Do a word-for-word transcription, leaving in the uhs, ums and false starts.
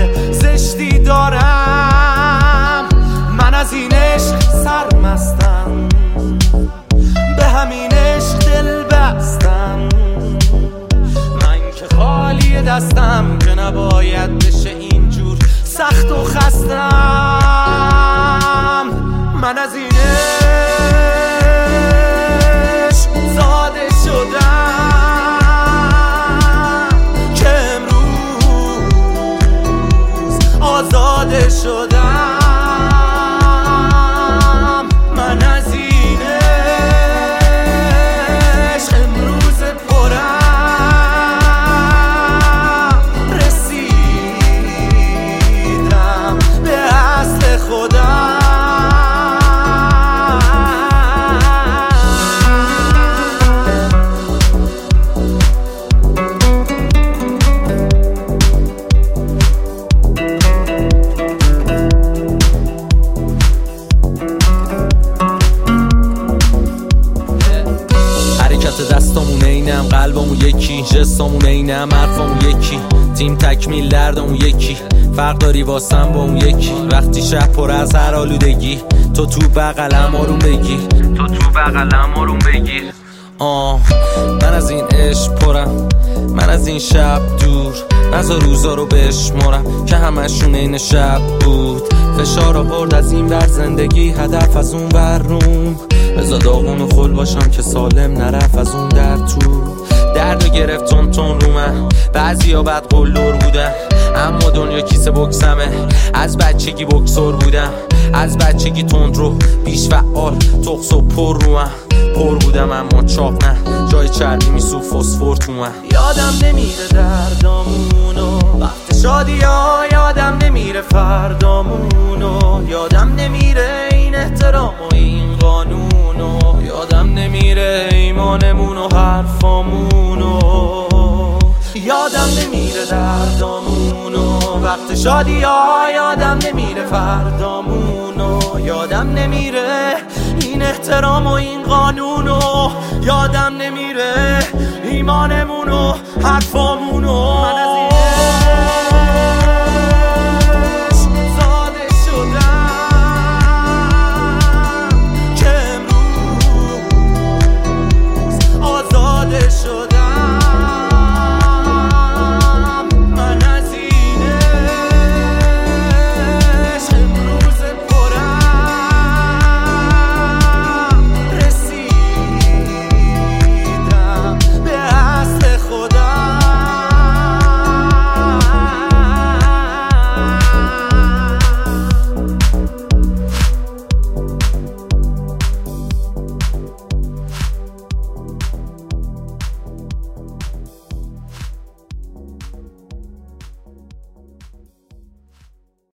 زشتی دارم. من از این عشق سرمستم، به همین عشق دل بستم. من که خالی دستم که نباید بشه اینجور سخت و خستم. من از این عشق زاده شدم که امروز آزاده شدم. من از این عشق امروز پرم رسیدم به اصل خودم. دستامون اینم، قلبمون یکی، جستامون اینم، حرفمون یکی، تیم تکمیل دردمون یکی. فرق داری واسم با اون یکی. وقتی شب پر از هر آلودگی، تو تو بغلم آروم بگیر، تو تو بغلم آروم بگیر. آه من از این عشق پرم، من از این شب دور. نزا روزا رو بشمارم که همشون این شب بود. فشار آورد از این ور زندگی، هدف از اون ور روم. بزا داغون و خل باشم که سالم نرف از اون در تو. درد گرفت تون تون رو من، بعضی ها بد قلور بودن، اما دنیا کیسه بکسمه. از بچگی بکسور بودم، از بچگی تند رو بیش فعال، تخص و پر رو من. پر بودم اما چاق نه، جای چربی میسو فسفر تو من. یادم نمیره دردامونو وقت شادی ها، یادم نمیره فردامونو، یادم نمیره این احترام و این قانونو، یادم نمیره ایمانمون و حرفامونو. یادم نمیره دردامونو وقت شادی ها، یادم نمیره فردامونو، یادم نمیره این احترام و این قانونو، یادم نمیره ایمانمون و حرفامونو. من از این